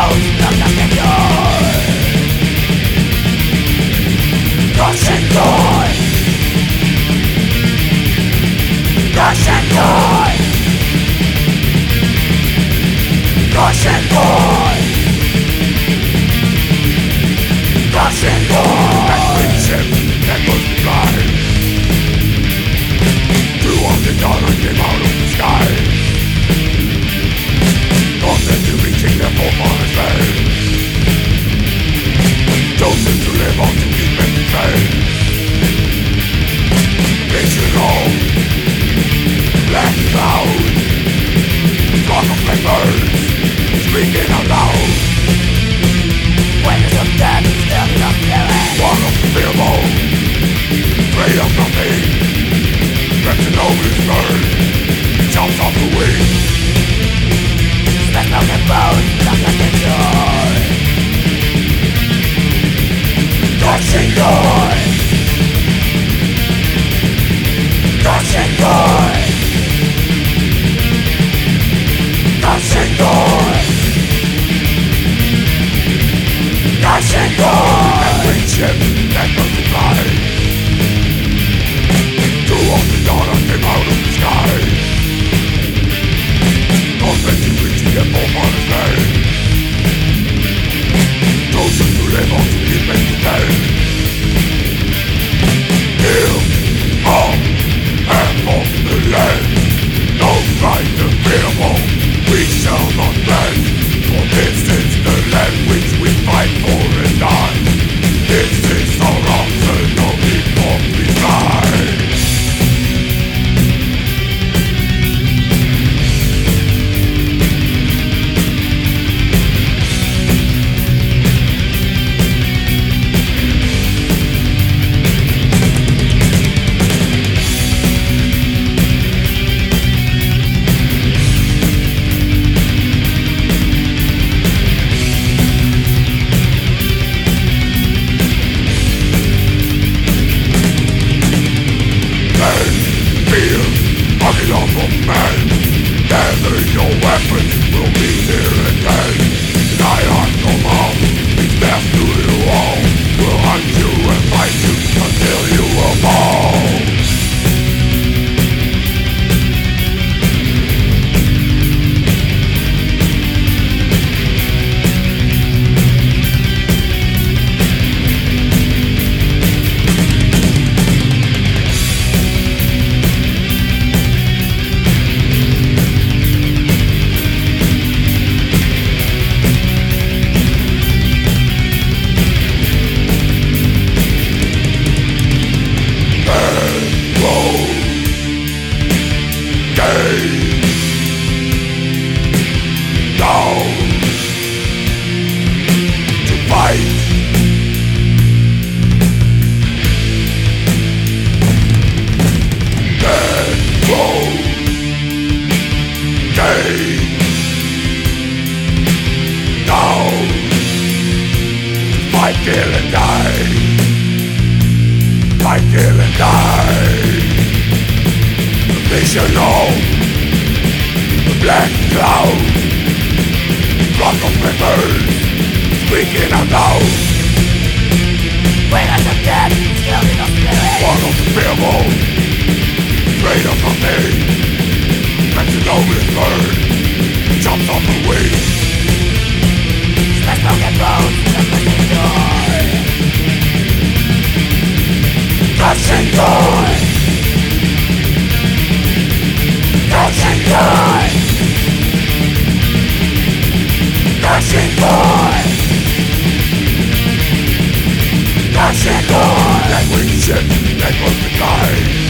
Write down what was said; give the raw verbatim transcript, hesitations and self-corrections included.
bones of the victor. Russian boy, Russian boy, Russian boy, Russian boy. That great ship that must fly. Two of the daughters came out of the sky. Often to reaching their forefathers' land. Chosen to live on to keep them fed. Fictional black cloud, flock of blackbirds speaking out loud. Witness of death, still in the spirit. One of the fearful, afraid of nothing. Reps an open bird, jumps off the wing. Smash broken bones of the victor. Russian boy, Russian boy, Russian boy, Russian boy. That great ship that must fly. Two of the daughters came out of the sky. Often to reaching their forefathers' land. Chosen to live on to keep them dead. Here, on half of the land. No right to fearful, we shall not bend. For this is the land which we fight for and die. This is our arsenal before we fly. Man, gather your weapons, we'll meet here again. Die on no more, be deaf to you all. We'll hunt you and fight you until you will fall. Fight, kill and die. Fight, kill and die. The vision of the black cloud, flock of members speaking out loud. Witness of death, still in the spirit. One of the fearful, afraid of nothing. Reps an open bird, jumps off the wing. Smash broken bones of the victor. Russian boy, Russian boy, Russian boy, Russian boy. That winged ship that was the guide.